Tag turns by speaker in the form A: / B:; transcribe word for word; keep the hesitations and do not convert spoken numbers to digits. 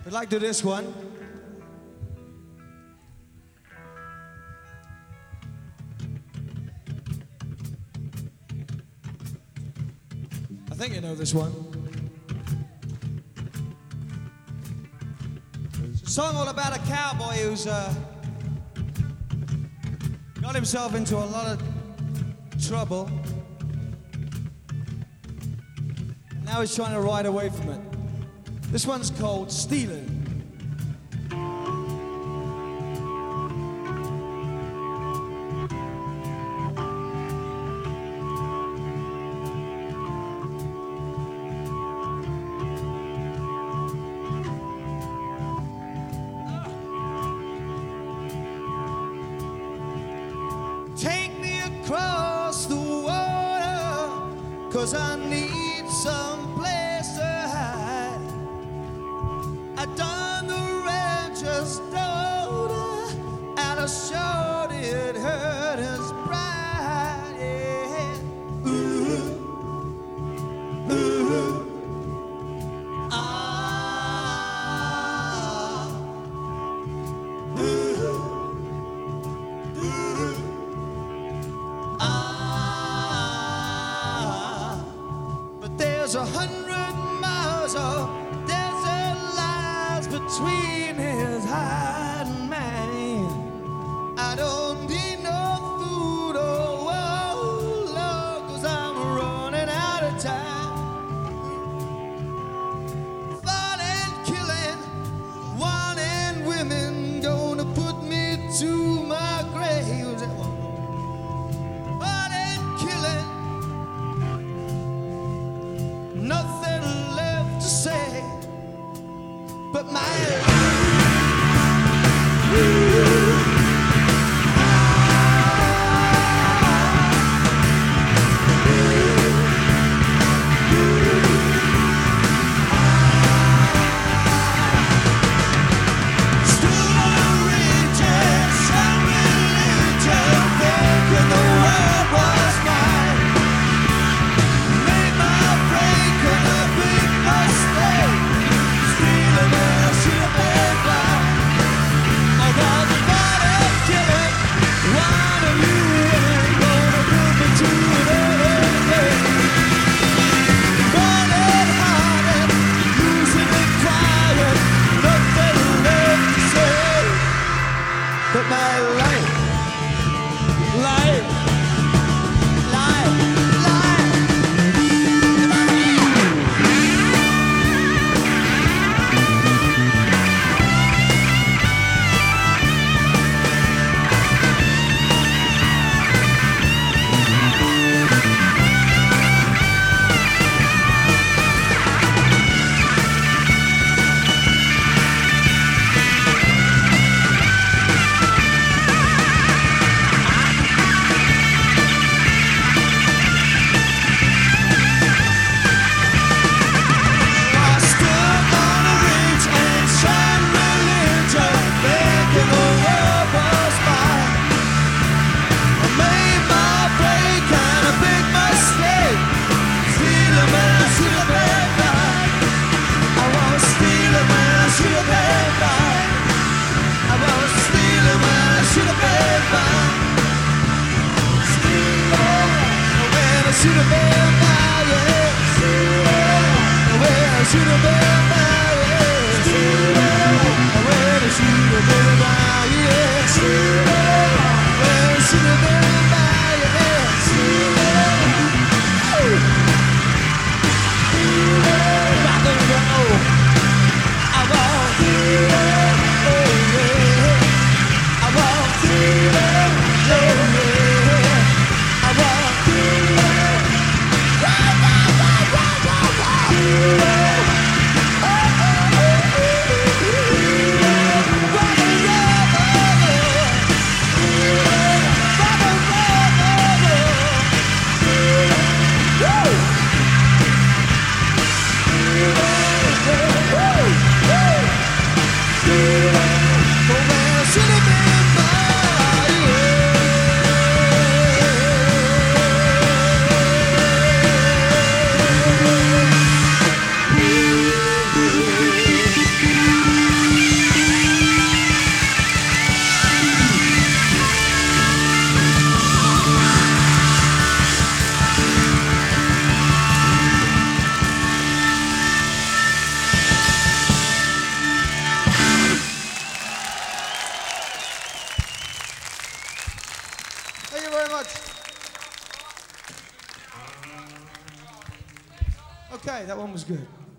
A: We'd like to do this one. I think you know this one. It's a song all about a cowboy who's uh, got himself into a lot of trouble. And now he's trying to ride away from it. This one's called Stealing. Take me across the water, 'cause I need some place to hide. I done the rancher's daughter, and I sure did hurt his pride. Yeah. Ooh, ooh, ah, ooh, ooh. Ah, but there's a hundred miles of desert lies between his hide and mine. I don't need no food or water, 'cause I'm running out of time. Falling, killing, wanting women, gonna put me to my grave. Nothing left to say but my I got very much. Okay, that one was good.